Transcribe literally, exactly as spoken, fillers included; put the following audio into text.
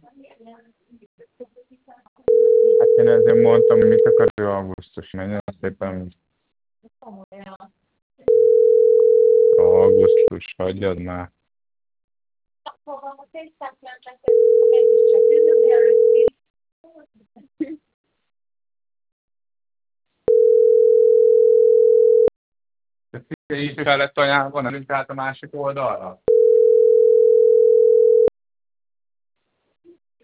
Hát én ezért mondtam, hogy mit akar ő augusztus, nagyon szépen. Augusztus, hagyjad már. Te is fel lett ajánlva, nem át a másik oldalra?